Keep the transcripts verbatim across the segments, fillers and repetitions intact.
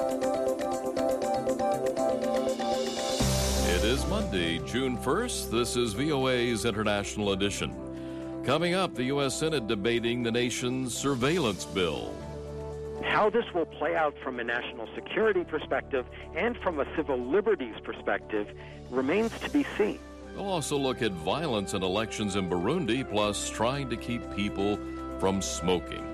It is Monday, June first. This is V O A's International Edition. Coming up, the U S Senate debating the nation's surveillance bill. How this will play out from a national security perspective and from a civil liberties perspective remains to be seen. We'll also look at violence in elections in Burundi, plus trying to keep people from smoking.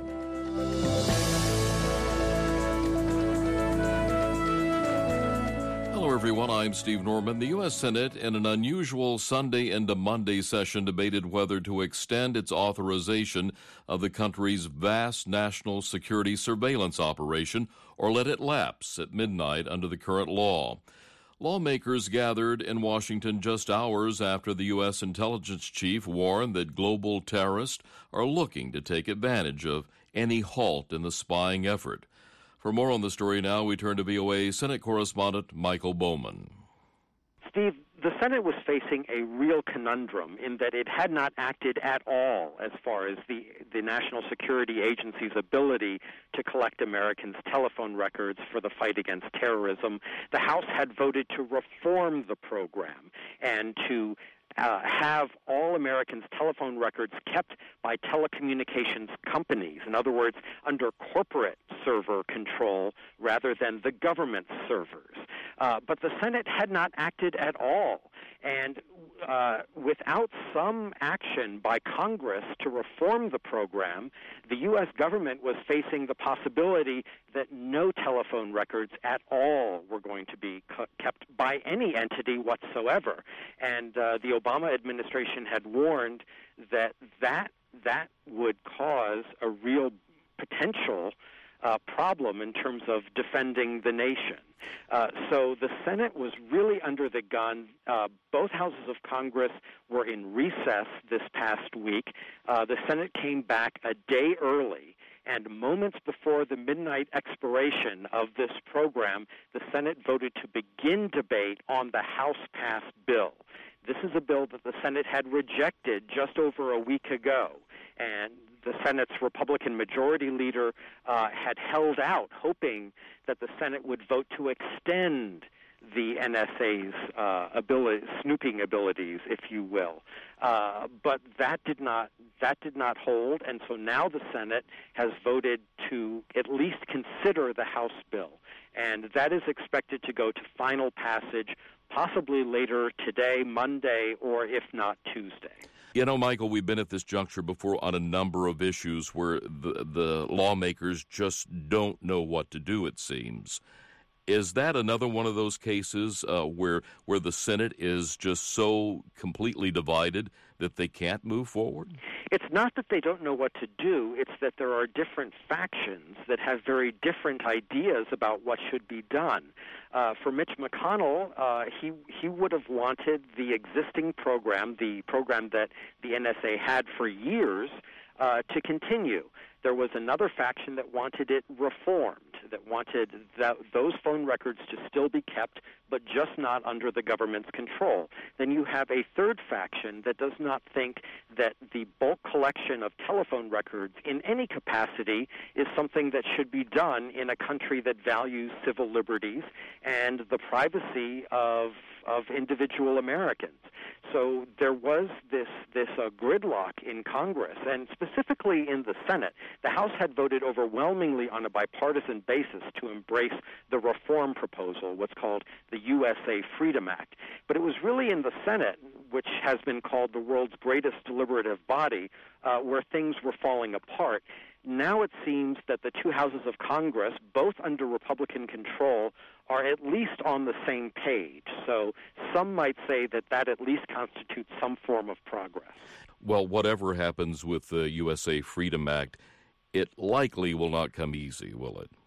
Hello, everyone. I'm Steve Norman. The U S Senate, in an unusual Sunday into Monday session, debated whether to extend its authorization of the country's vast national security surveillance operation or let it lapse at midnight under the current law. Lawmakers gathered in Washington just hours after the U S intelligence chief warned that global terrorists are looking to take advantage of any halt in the spying effort. For more on the story now, we turn to V O A Senate correspondent Michael Bowman. Steve, the Senate was facing a real conundrum in that it had not acted at all as far as the, the National Security Agency's ability to collect Americans' telephone records for the fight against terrorism. The House had voted to reform the program and to Uh, have all Americans' telephone records kept by telecommunications companies, in other words, under corporate server control rather than the government's servers. Uh, but the Senate had not acted at all. And uh, without some action by Congress to reform the program, the U S government was facing the possibility that no telephone records at all were going to be co- kept by any entity whatsoever. And uh, the Obama administration had warned that that, that would cause a real potential Uh, problem in terms of defending the nation. Uh, so the Senate was really under the gun. Uh, both houses of Congress were in recess this past week. Uh, the Senate came back a day early, and moments before the midnight expiration of this program, the Senate voted to begin debate on the House-passed bill. This is a bill that the Senate had rejected just over a week ago, and the Senate's Republican majority leader uh, had held out, hoping that the Senate would vote to extend the N S A's uh, ability, snooping abilities, if you will. Uh, but that did not that did not hold, and so now the Senate has voted to at least consider the House bill, and that is expected to go to final passage possibly later today, Monday, or if not Tuesday. You know, Michael, we've been at this juncture before on a number of issues where the, the lawmakers just don't know what to do, it seems. Is that another one of those cases uh, where where the Senate is just so completely divided that they can't move forward? It's not that they don't know what to do. It's that there are different factions that have very different ideas about what should be done. Uh, for Mitch McConnell, uh, he he would have wanted the existing program, the program that the N S A had for years, uh, to continue. There was another faction that wanted it reformed, that wanted that, those phone records to still be kept, but just not under the government's control. Then you have a third faction that does not think that the bulk collection of telephone records in any capacity is something that should be done in a country that values civil liberties and the privacy of of individual Americans. So there was this this uh, gridlock in Congress, and specifically in the Senate. The House had voted overwhelmingly on a bipartisan basis to embrace the reform proposal, what's called the U S A Freedom Act. But it was really in the Senate, which has been called the world's greatest deliberative body, uh, where things were falling apart. Now it seems that the two houses of Congress, both under Republican control, are at least on the same page. So some might say that that at least constitutes some form of progress. Well, whatever happens with the U S A Freedom Act, it likely will not come easy, will it?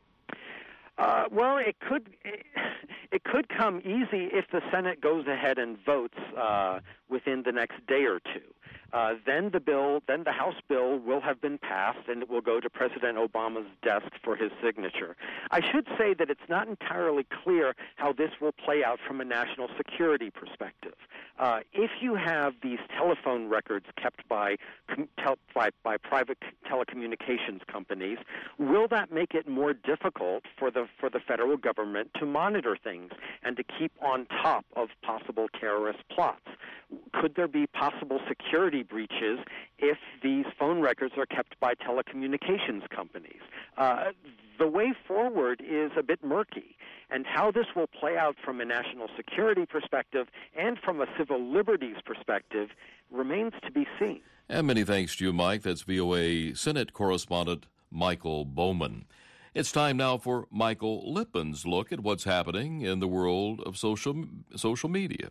Uh, well, it could it could come easy if the Senate goes ahead and votes uh, within the next day or two. Uh, then the bill, then the House bill will have been passed, and it will go to President Obama's desk for his signature. I should say that it's not entirely clear how this will play out from a national security perspective. Uh, if you have these telephone records kept by, tel- by by private telecommunications companies, will that make it more difficult for the for the federal government to monitor things and to keep on top of possible terrorist plots? Could there be possible security breaches if these phone records are kept by telecommunications companies? Uh, the way forward is a bit murky, and how this will play out from a national security perspective and from a civil liberties perspective remains to be seen. And many thanks to you, Mike. That's V O A Senate correspondent Michael Bowman. It's time now for Michael Lippen's look at what's happening in the world of social social media.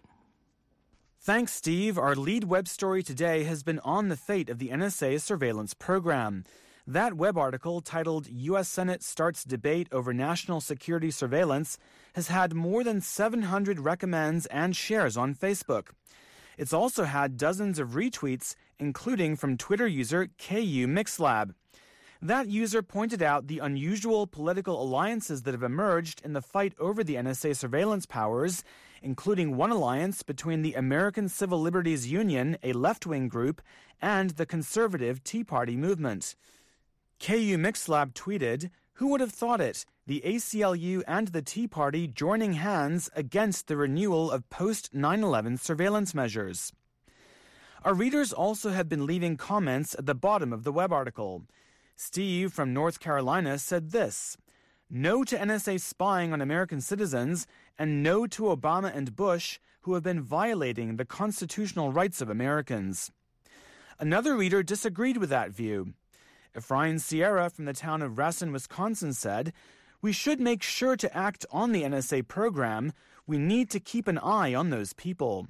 Thanks, Steve. Our lead web story today has been on the fate of the N S A surveillance program. That web article, titled U S Senate Starts Debate Over National Security Surveillance, has had more than seven hundred recommends and shares on Facebook. It's also had dozens of retweets, including from Twitter user K U Mixlab. That user pointed out the unusual political alliances that have emerged in the fight over the N S A surveillance powers, including one alliance between the American Civil Liberties Union, a left-wing group, and the conservative Tea Party movement. K U Mixlab tweeted, "Who would have thought it? The A C L U and the Tea Party joining hands against the renewal of post nine eleven surveillance measures." Our readers also have been leaving comments at the bottom of the web article. Steve from North Carolina said this: "No to N S A spying on American citizens, and no to Obama and Bush, who have been violating the constitutional rights of Americans." Another reader disagreed with that view. Efrain Sierra from the town of Racine, Wisconsin said, "We should make sure to act on the N S A program. We need to keep an eye on those people."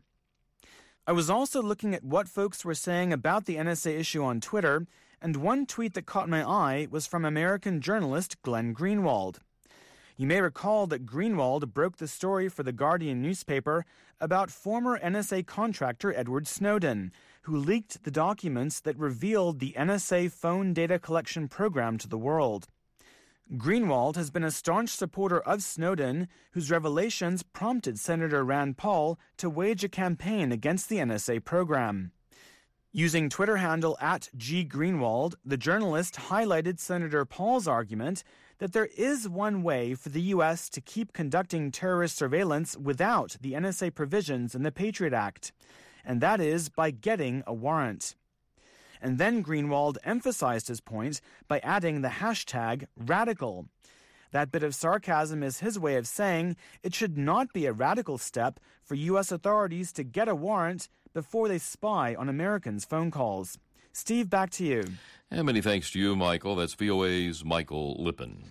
I was also looking at what folks were saying about the N S A issue on Twitter, and one tweet that caught my eye was from American journalist Glenn Greenwald. You may recall that Greenwald broke the story for the Guardian newspaper about former N S A contractor Edward Snowden, who leaked the documents that revealed the N S A phone data collection program to the world. Greenwald has been a staunch supporter of Snowden, whose revelations prompted Senator Rand Paul to wage a campaign against the N S A program. Using Twitter handle at G Greenwald, the journalist highlighted Senator Paul's argument that there is one way for the U S to keep conducting terrorist surveillance without the N S A provisions in the Patriot Act, and that is by getting a warrant. And then Greenwald emphasized his point by adding the hashtag radical. That bit of sarcasm is his way of saying it should not be a radical step for U S authorities to get a warrant before they spy on Americans' phone calls. Steve, back to you. And many thanks to you, Michael. That's V O A's Michael Lippen.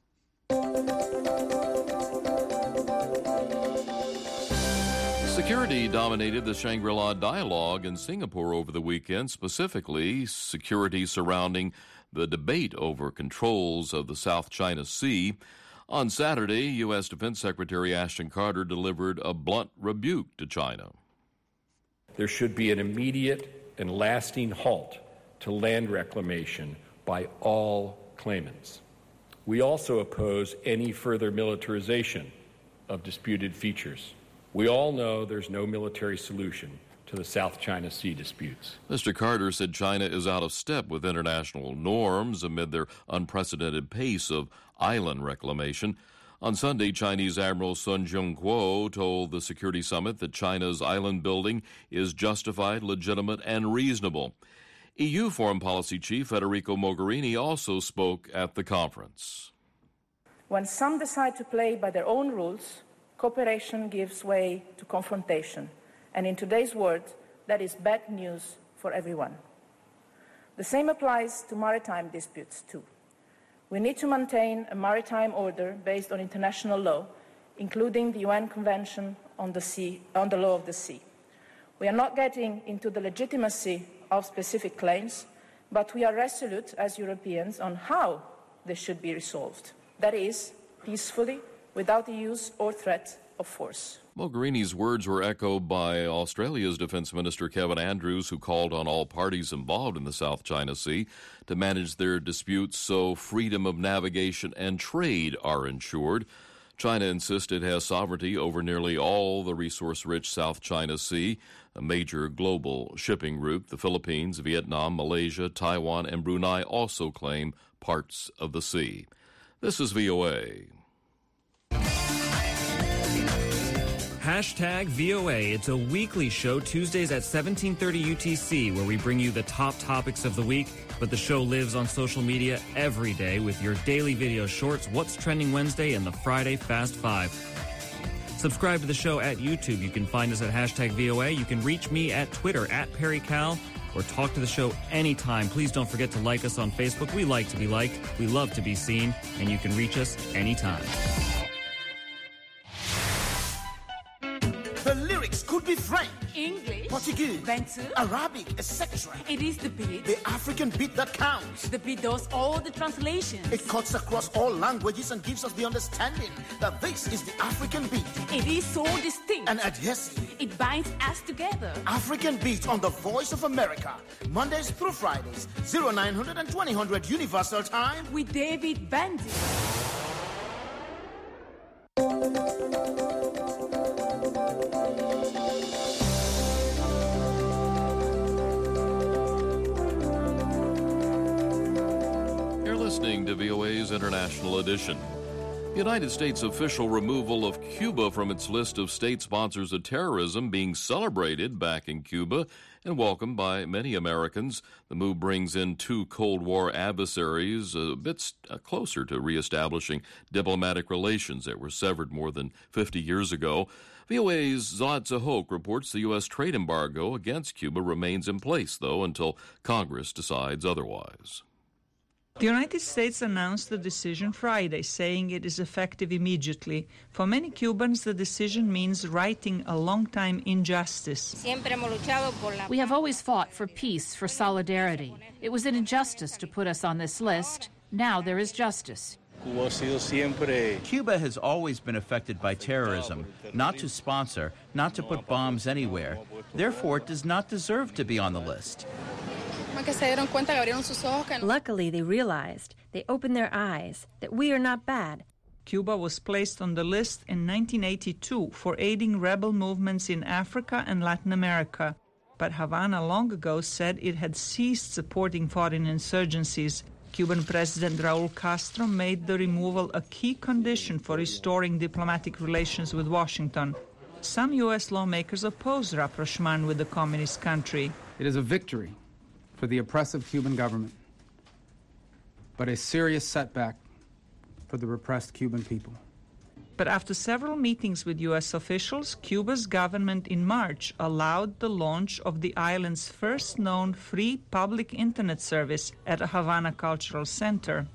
Security dominated the Shangri-La dialogue in Singapore over the weekend, specifically security surrounding the debate over controls of the South China Sea. On Saturday, U S Defense Secretary Ashton Carter delivered a blunt rebuke to China. There should be an immediate and lasting halt to land reclamation by all claimants. We also oppose any further militarization of disputed features. We all know there's no military solution to the South China Sea disputes. Mister Carter said China is out of step with international norms amid their unprecedented pace of island reclamation. On Sunday, Chinese Admiral Sun Jung-kuo told the Security Summit that China's island building is justified, legitimate, and reasonable. E U Foreign Policy Chief Federico Mogherini also spoke at the conference. When some decide to play by their own rules, cooperation gives way to confrontation. And in today's world, that is bad news for everyone. The same applies to maritime disputes, too. We need to maintain a maritime order based on international law, including the U N Convention on the Sea, on the Law of the Sea. We are not getting into the legitimacy of specific claims, but we are resolute as Europeans on how they should be resolved. That is, peacefully, without the use or threat of force. Mogherini's words were echoed by Australia's Defence Minister Kevin Andrews, who called on all parties involved in the South China Sea to manage their disputes so freedom of navigation and trade are ensured. China insists it has sovereignty over nearly all the resource-rich South China Sea, a major global shipping route. The Philippines, Vietnam, Malaysia, Taiwan, and Brunei also claim parts of the sea. This is V O A. Hashtag V O A. It's a weekly show Tuesdays at seventeen thirty U T C where we bring you the top topics of the week, but the show lives on social media every day with your daily video shorts, What's Trending Wednesday, and the Friday Fast Five. Subscribe to the show at YouTube. You can find us at hashtag V O A. You can reach me at Twitter at Perry Cal or talk to the show anytime. Please don't forget to like us on Facebook. We like to be liked. We love to be seen, and you can reach us anytime. The lyrics could be French, English, Portuguese, Bantu, Arabic, et cetera. It is the beat. The African beat that counts. The beat does all the translations. It cuts across all languages and gives us the understanding that this is the African beat. It is so distinct and adhesive. It binds us together. African beat on the Voice of America, Mondays through Fridays, oh nine hundred and twenty hundred Universal Time with David Bandy. Listening to V O A's International Edition. The United States' official removal of Cuba from its list of state sponsors of terrorism being celebrated back in Cuba and welcomed by many Americans. The move brings in two Cold War adversaries a bit closer to reestablishing diplomatic relations that were severed more than fifty years ago. V O A's Zlatsa Hoke reports the U S trade embargo against Cuba remains in place, though, until Congress decides otherwise. The United States announced the decision Friday, saying it is effective immediately. For many Cubans, the decision means righting a long-time injustice. We have always fought for peace, for solidarity. It was an injustice to put us on this list. Now there is justice. Cuba has always been affected by terrorism, not to sponsor, not to put bombs anywhere. Therefore, it does not deserve to be on the list. Luckily, they realized, they opened their eyes, that we are not bad. Cuba was placed on the list in nineteen eighty-two for aiding rebel movements in Africa and Latin America. But Havana long ago said it had ceased supporting foreign insurgencies. Cuban President Raul Castro made the removal a key condition for restoring diplomatic relations with Washington. Some U S lawmakers oppose rapprochement with the communist country. It is a victory for the oppressive Cuban government, but a serious setback for the repressed Cuban people. But after several meetings with U S officials, Cuba's government in March allowed the launch of the island's first known free public internet service at a Havana Cultural Center.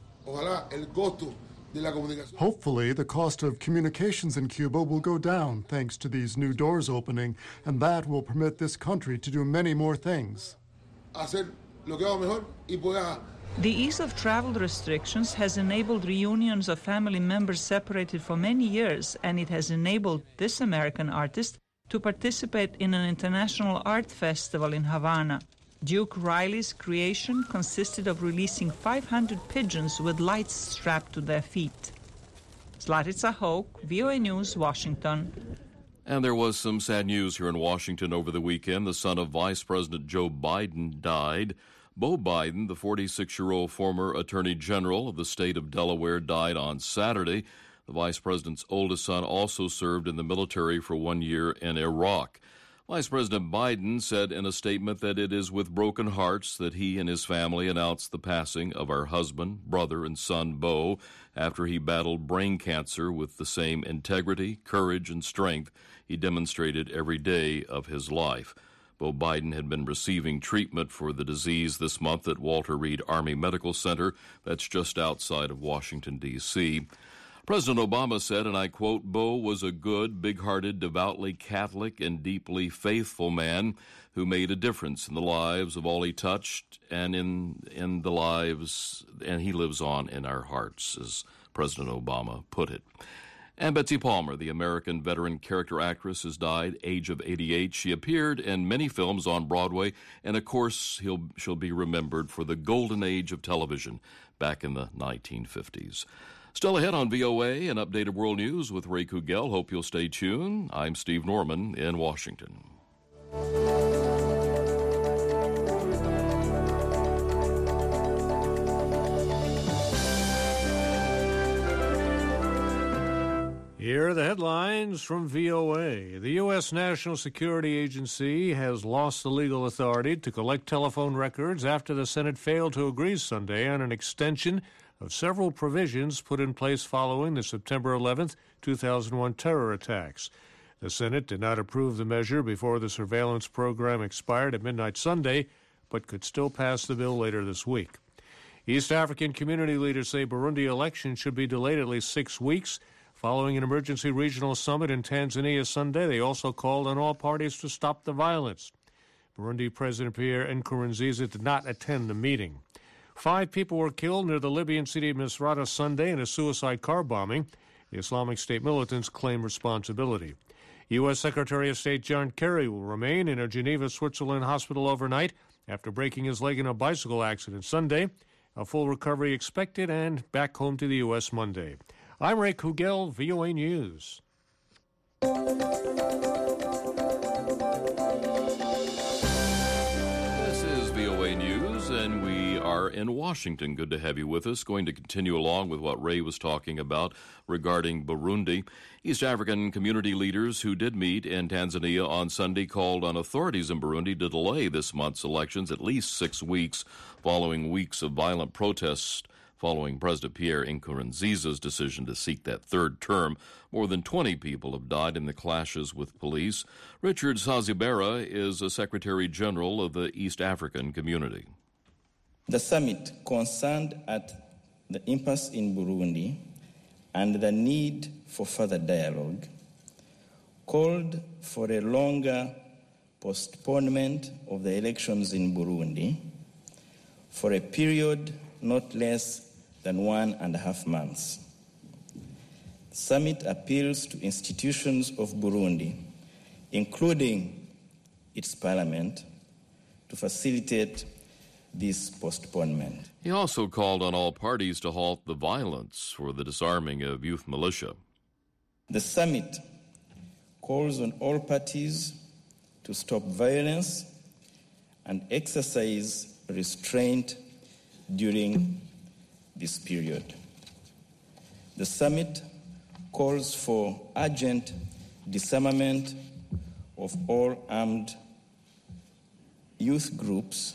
Hopefully, the cost of communications in Cuba will go down thanks to these new doors opening, and that will permit this country to do many more things. The ease of travel restrictions has enabled reunions of family members separated for many years, and it has enabled this American artist to participate in an international art festival in Havana. Duke Riley's creation consisted of releasing five hundred pigeons with lights strapped to their feet. Zlatsa Hoke, V O A News, Washington. And there was some sad news here in Washington over the weekend. The son of Vice President Joe Biden died. Beau Biden, the forty-six-year-old former Attorney General of the state of Delaware, died on Saturday. The vice president's oldest son also served in the military for one year in Iraq. Vice President Biden said in a statement that it is with broken hearts that he and his family announced the passing of our husband, brother, and son, Beau, after he battled brain cancer with the same integrity, courage, and strength he demonstrated every day of his life. Beau Biden had been receiving treatment for the disease this month at Walter Reed Army Medical Center, that's just outside of Washington, D C President Obama said, and I quote, "Beau was a good, big-hearted, devoutly Catholic, and deeply faithful man who made a difference in the lives of all he touched and in in the lives, and he lives on in our hearts," as President Obama put it. And Betsy Palmer, the American veteran character actress, has died, age of eighty-eight. She appeared in many films on Broadway, and of course, he'll, she'll be remembered for the golden age of television back in the nineteen fifties. Still ahead on V O A, an updated world news with Ray Kugel. Hope you'll stay tuned. I'm Steve Norman in Washington. Here are the headlines from V O A. The U S. National Security Agency has lost the legal authority to collect telephone records after the Senate failed to agree Sunday on an extension of several provisions put in place following the September eleventh, two thousand one terror attacks. The Senate did not approve the measure before the surveillance program expired at midnight Sunday, but could still pass the bill later this week. East African community leaders say Burundi elections should be delayed at least six weeks. Following an emergency regional summit in Tanzania Sunday, they also called on all parties to stop the violence. Burundi President Pierre Nkurunziza did not attend the meeting. Five people were killed near the Libyan city of Misrata Sunday in a suicide car bombing. The Islamic State militants claim responsibility. U S. Secretary of State John Kerry will remain in a Geneva, Switzerland hospital overnight after breaking his leg in a bicycle accident Sunday. A full recovery expected and back home to the U S Monday. I'm Ray Kugel, V O A News. This is V O A News, and we are in Washington. Good to have you with us. Going to continue along with what Ray was talking about regarding Burundi. East African community leaders who did meet in Tanzania on Sunday called on authorities in Burundi to delay this month's elections at least six weeks following weeks of violent protests following President Pierre Nkurunziza's decision to seek that third term. More than twenty people have died in the clashes with police. Richard Sazibera is a Secretary General of the East African Community. The summit, concerned at the impasse in Burundi and the need for further dialogue, called for a longer postponement of the elections in Burundi for a period not less than one and a half months. The summit appeals to institutions of Burundi, including its parliament, to facilitate this postponement. He also called on all parties to halt the violence for the disarming of youth militia. The summit calls on all parties to stop violence and exercise restraint during this period. The summit calls for urgent disarmament of all armed youth groups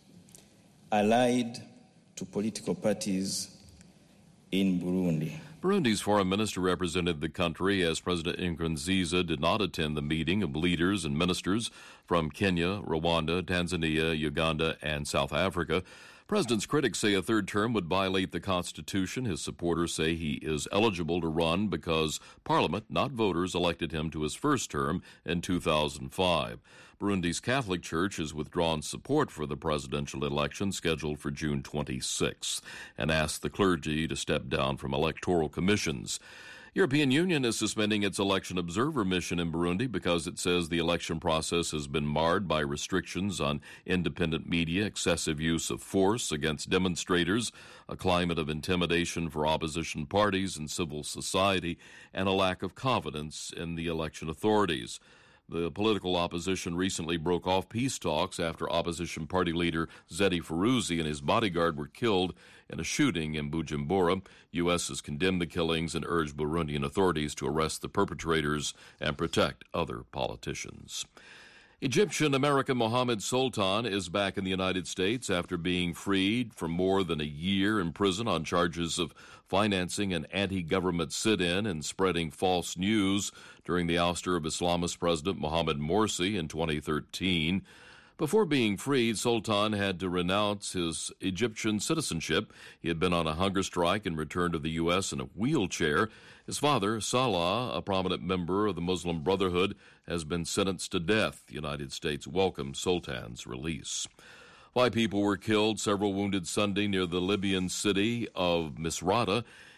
allied to political parties in Burundi. Burundi's foreign minister represented the country as President Nkurunziza did not attend the meeting of leaders and ministers from Kenya, Rwanda, Tanzania, Uganda, and South Africa. President's critics say a third term would violate the Constitution. His supporters say he is eligible to run because Parliament, not voters, elected him to his first term in two thousand five. Burundi's Catholic Church has withdrawn support for the presidential election scheduled for June twenty-sixth and asked the clergy to step down from electoral commissions. European Union is suspending its election observer mission in Burundi because it says the election process has been marred by restrictions on independent media, excessive use of force against demonstrators, a climate of intimidation for opposition parties and civil society, and a lack of confidence in the election authorities. The political opposition recently broke off peace talks after opposition party leader Zedi Feruzi and his bodyguard were killed in a shooting in Bujumbura. U S has condemned the killings and urged Burundian authorities to arrest the perpetrators and protect other politicians. Egyptian-American Mohammed Sultan is back in the United States after being freed from more than a year in prison on charges of financing an anti-government sit-in and spreading false news during the ouster of Islamist President Mohamed Morsi in twenty thirteen. Before being freed, Sultan had to renounce his Egyptian citizenship. He had been on a hunger strike and returned to the U S in a wheelchair. His father, Salah, a prominent member of the Muslim Brotherhood, has been sentenced to death. The United States welcomed Sultan's release. Five people were killed, several wounded Sunday near the Libyan city of Misrata.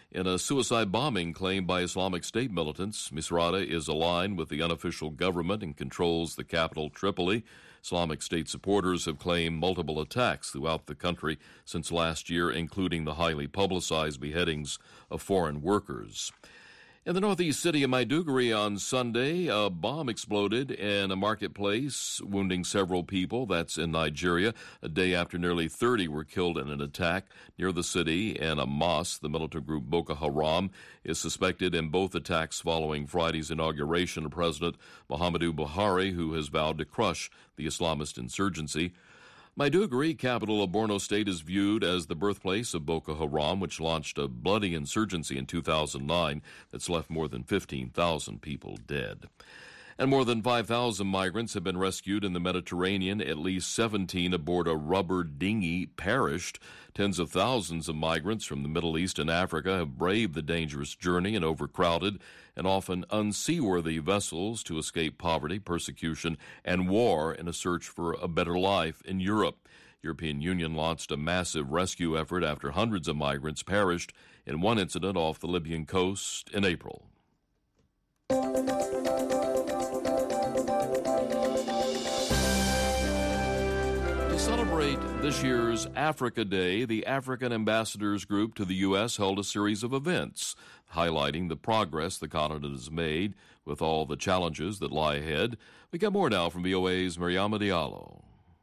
In a suicide bombing claimed by Islamic State militants, Misrata is aligned with the unofficial government and controls the capital, Tripoli. Islamic State supporters have claimed multiple attacks throughout the country since last year, including the highly publicized beheadings of foreign workers. In the northeast city of Maiduguri on Sunday, a bomb exploded in a marketplace, wounding several people. That's in Nigeria. A day after nearly thirty were killed in an attack near the city in a mosque. The militant group Boko Haram is suspected in both attacks following Friday's inauguration of President Muhammadu Buhari, who has vowed to crush the Islamist insurgency. Maiduguri, capital of Borno State, is viewed as the birthplace of Boko Haram, which launched a bloody insurgency in two thousand nine that's left more than fifteen thousand people dead. And more than five thousand migrants have been rescued in the Mediterranean. At least seventeen aboard a rubber dinghy perished. Tens of thousands of migrants from the Middle East and Africa have braved the dangerous journey in overcrowded and often unseaworthy vessels to escape poverty, persecution, and war in a search for a better life in Europe. The European Union launched a massive rescue effort after hundreds of migrants perished in one incident off the Libyan coast in April. To celebrate this year's Africa Day, the African Ambassadors Group to the U S held a series of events highlighting the progress the continent has made with all the challenges that lie ahead. We get more now from V O A's Mariama Diallo.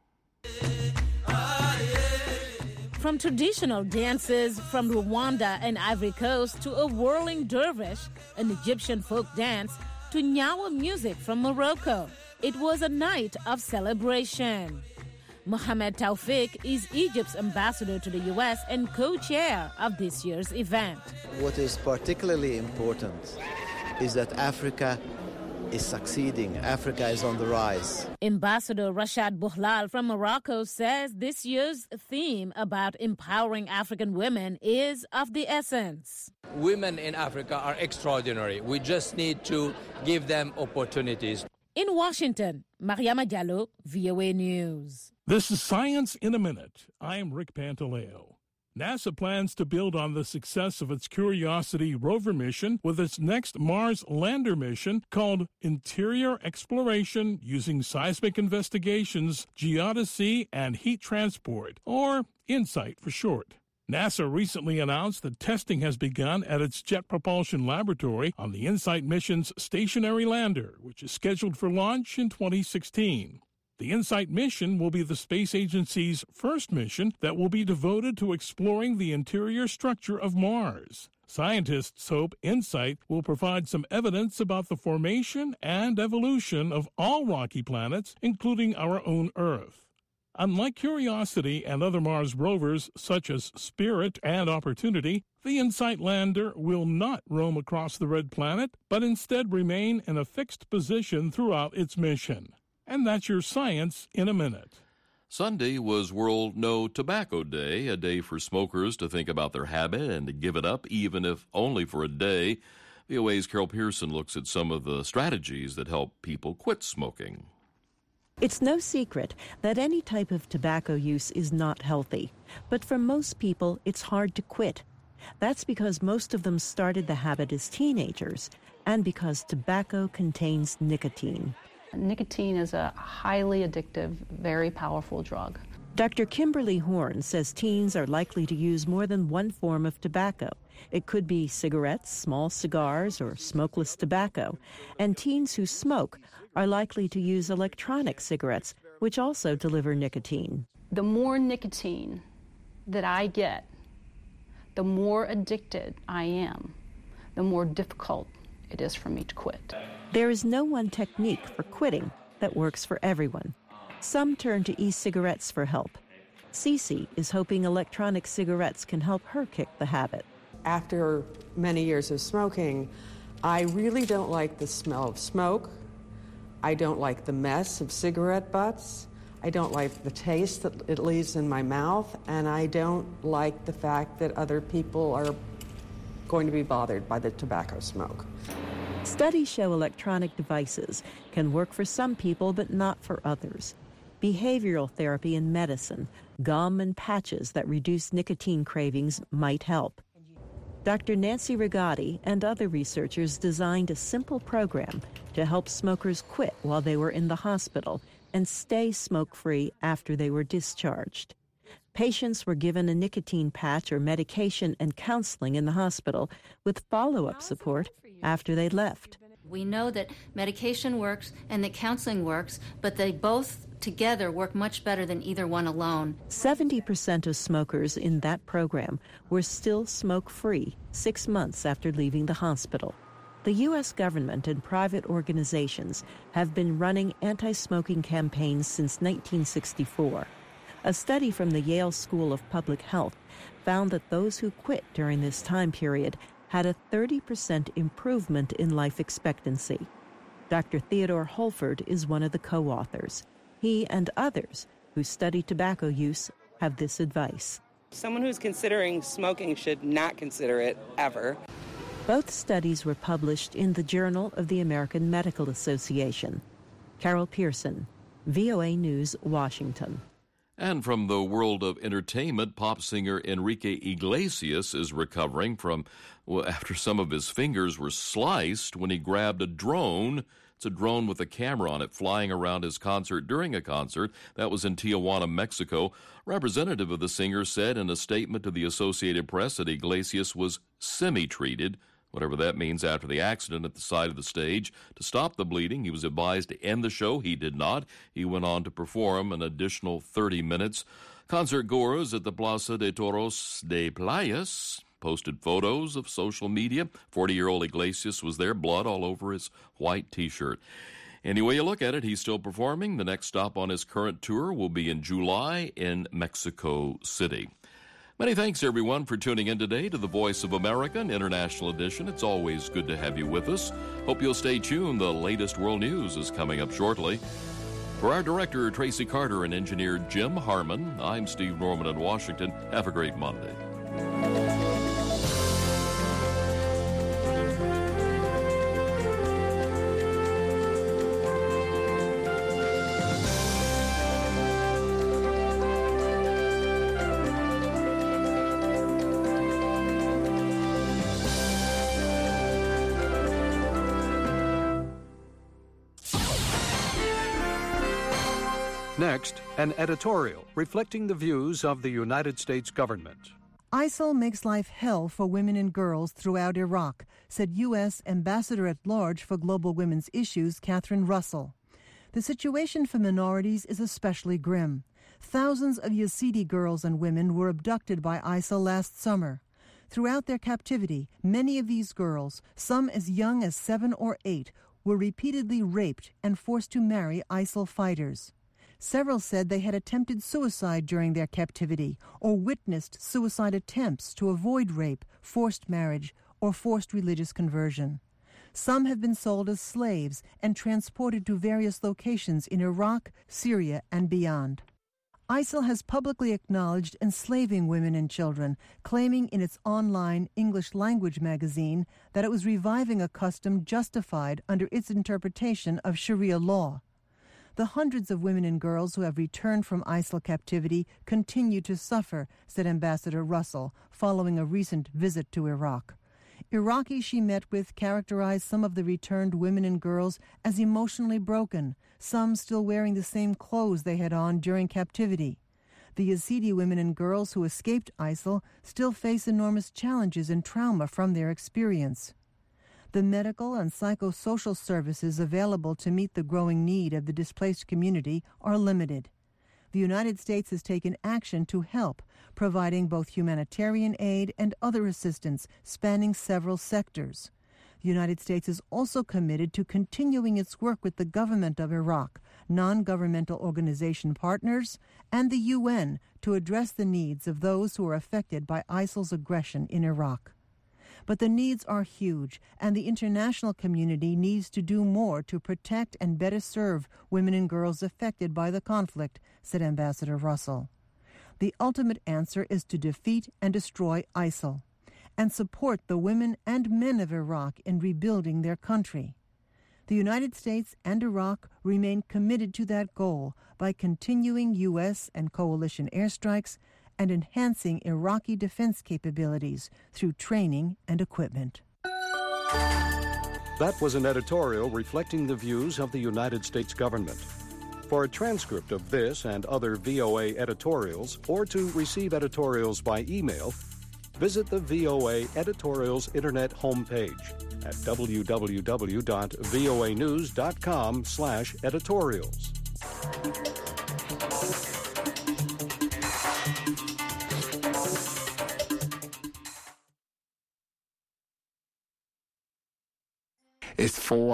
From traditional dances from Rwanda and Ivory Coast to a whirling dervish, an Egyptian folk dance, to Nyawa music from Morocco, it was a night of celebration. Mohamed Taufik is Egypt's ambassador to the U S and co-chair of this year's event. What is particularly important is that Africa is succeeding. Africa is on the rise. Ambassador Rashad Bouhlal from Morocco says this year's theme about empowering African women is of the essence. Women in Africa are extraordinary. We just need to give them opportunities. In Washington, Mariama Diallo, V O A News. This is Science in a Minute. I'm Rick Pantaleo. NASA plans to build on the success of its Curiosity rover mission with its next Mars lander mission called Interior Exploration Using Seismic Investigations, Geodesy, and Heat Transport, or InSight for short. NASA recently announced that testing has begun at its Jet Propulsion Laboratory on the InSight mission's stationary lander, which is scheduled for launch in twenty sixteen. The InSight mission will be the space agency's first mission that will be devoted to exploring the interior structure of Mars. Scientists hope InSight will provide some evidence about the formation and evolution of all rocky planets, including our own Earth. Unlike Curiosity and other Mars rovers such as Spirit and Opportunity, the InSight lander will not roam across the red planet, but instead remain in a fixed position throughout its mission. And that's your Science in a Minute. Sunday was World No Tobacco Day, a day for smokers to think about their habit and to give it up, even if only for a day. V O A's Carol Pearson looks at some of the strategies that help people quit smoking. It's no secret that any type of tobacco use is not healthy. But for most people, it's hard to quit. That's because most of them started the habit as teenagers, and because tobacco contains nicotine. Nicotine is a highly addictive, very powerful drug. Doctor Kimberly Horn says teens are likely to use more than one form of tobacco. It could be cigarettes, small cigars, or smokeless tobacco. And teens who smoke are likely to use electronic cigarettes, which also deliver nicotine. The more nicotine that I get, the more addicted I am, the more difficult it is for me to quit. There is no one technique for quitting that works for everyone. Some turn to e-cigarettes for help. Cece is hoping electronic cigarettes can help her kick the habit. After many years of smoking, I really don't like the smell of smoke. I don't like the mess of cigarette butts. I don't like the taste that it leaves in my mouth. And I don't like the fact that other people are going to be bothered by the tobacco smoke. Studies show electronic devices can work for some people but not for others. Behavioral therapy and medicine, gum and patches that reduce nicotine cravings might help. Doctor Nancy Rigotti and other researchers designed a simple program to help smokers quit while they were in the hospital and stay smoke-free after they were discharged. Patients were given a nicotine patch or medication and counseling in the hospital with follow-up support after they left. We know that medication works and that counseling works, but they both together work much better than either one alone. seventy percent of smokers in that program were still smoke-free six months after leaving the hospital. The U S government and private organizations have been running anti-smoking campaigns since nineteen sixty-four. A study from the Yale School of Public Health found that those who quit during this time period had a thirty percent improvement in life expectancy. Doctor Theodore Holford is one of the co-authors. He and others who study tobacco use have this advice. Someone who's considering smoking should not consider it ever. Both studies were published in the Journal of the American Medical Association. Carol Pearson, V O A News, Washington. And from the world of entertainment, pop singer Enrique Iglesias is recovering from well, after some of his fingers were sliced when he grabbed a drone. It's a drone with a camera on it flying around his concert during a concert. That was in Tijuana, Mexico. Representative of the singer said in a statement to the Associated Press that Iglesias was semi-treated, whatever that means, after the accident at the side of the stage. To stop the bleeding, he was advised to end the show. He did not. He went on to perform an additional thirty minutes. Concert goers at the Plaza de Toros de Playas posted photos of social media. forty-year-old Iglesias was there, blood all over his white T-shirt. Any way you look at it, he's still performing. The next stop on his current tour will be in July in Mexico City. Many thanks, everyone, for tuning in today to the Voice of America, an international edition. It's always good to have you with us. Hope you'll stay tuned. The latest world news is coming up shortly. For our director, Tracy Carter, and engineer Jim Harmon, I'm Steve Norman in Washington. Have a great Monday. Next, an editorial reflecting the views of the United States government. ISIL makes life hell for women and girls throughout Iraq, said U S Ambassador at Large for Global Women's Issues, Catherine Russell. The situation for minorities is especially grim. Thousands of Yazidi girls and women were abducted by ISIL last summer. Throughout their captivity, many of these girls, some as young as seven or eight, were repeatedly raped and forced to marry ISIL fighters. Several said they had attempted suicide during their captivity or witnessed suicide attempts to avoid rape, forced marriage, or forced religious conversion. Some have been sold as slaves and transported to various locations in Iraq, Syria, and beyond. ISIL has publicly acknowledged enslaving women and children, claiming in its online English language magazine that it was reviving a custom justified under its interpretation of Sharia law. The hundreds of women and girls who have returned from ISIL captivity continue to suffer, said Ambassador Russell, following a recent visit to Iraq. Iraqis she met with characterized some of the returned women and girls as emotionally broken, some still wearing the same clothes they had on during captivity. The Yazidi women and girls who escaped ISIL still face enormous challenges and trauma from their experience. The medical and psychosocial services available to meet the growing need of the displaced community are limited. The United States has taken action to help, providing both humanitarian aid and other assistance spanning several sectors. The United States is also committed to continuing its work with the government of Iraq, non-governmental organization partners, and the U N to address the needs of those who are affected by ISIL's aggression in Iraq. But the needs are huge, and the international community needs to do more to protect and better serve women and girls affected by the conflict, said Ambassador Russell. The ultimate answer is to defeat and destroy ISIL, and support the women and men of Iraq in rebuilding their country. The United States and Iraq remain committed to that goal by continuing U S and coalition airstrikes and enhancing Iraqi defense capabilities through training and equipment. That was an editorial reflecting the views of the United States government. For a transcript of this and other V O A editorials, or to receive editorials by email, visit the V O A Editorials Internet homepage at w w w dot voa news dot com slash editorials. It's four